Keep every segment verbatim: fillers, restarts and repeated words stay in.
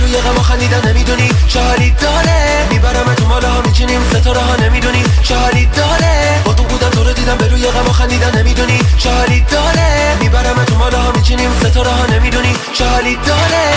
روی غم خندیدن نمیدونی چه حالی داره، میبرم تو ماله ها میچینیم ستاره ها نمیدونی چه حالی داره، با تو بودم تو رو دیدم به روی غم خندیدن نمیدونی چه حالی داره، میبرم تو ماله ها میچینیم ستاره ها نمیدونی چه حالی داره.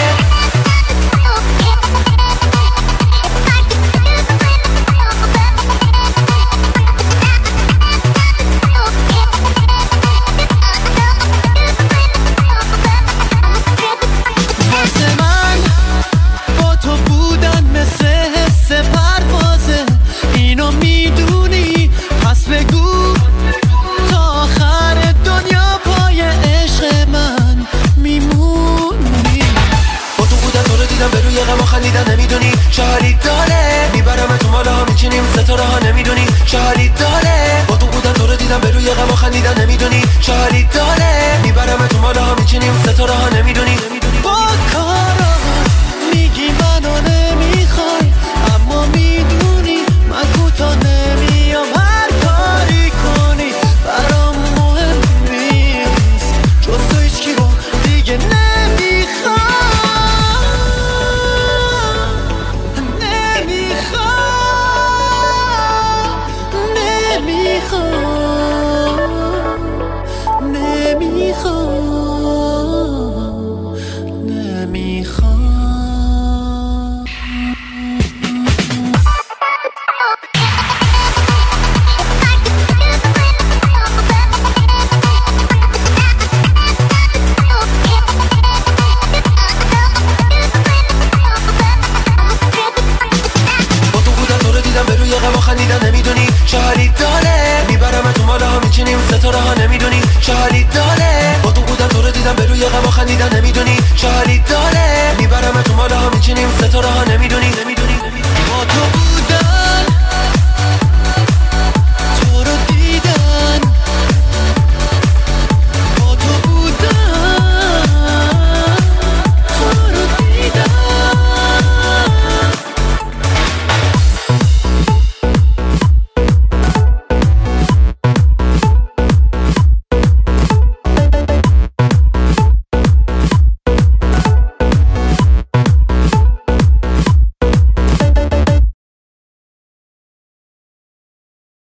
خندیدن نمیدونی چه حالی داره، میبرم تو ماله ها میچینیم ستاره ها نمیدونی چه حالی داره، با تو بودم تو رو دیدم به روی غم خندیدن نمیدونی چه حالی داره، میبرم تو ماله ها میچینیم ستاره ها نمیدونی. با کارات میگی منو نمیخوای، اما میدونی من کوتا نمیام، هر کاری کنی برام مهم نیست، جز تو هیچ کی رو دیگه نمیخوای. خندیدن نمیدونی چه حالی داره، میبرم تو ماله ها میچینیم ستاره ها نمیدونی چه حالی داره، با تو بودم تو رو دیدم به روی غم خندیدن نمیدونی